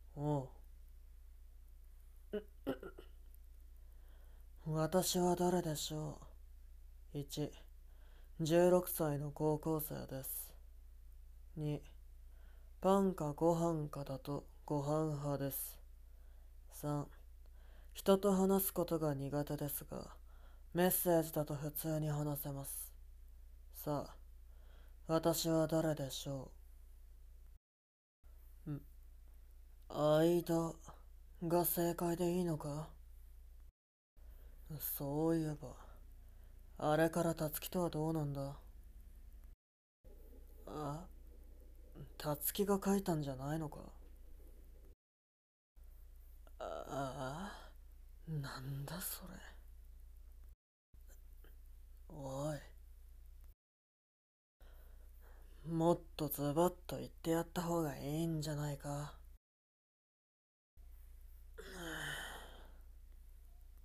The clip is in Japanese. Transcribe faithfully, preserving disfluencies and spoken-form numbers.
おう。私は誰でしょう。いち、じゅうろくさいの高校生です。に、パンかご飯かだとご飯派です。さん、人と話すことが苦手ですが、メッセージだと普通に話せます。さあ、私は誰でしょう。ん、間が正解でいいのか。そういえば、あれからたつきとはどうなんだ。あ、たつきが書いたんじゃないのか。ああ、なんだそれ。おい、もっとズバッと言ってやった方がいいんじゃないか。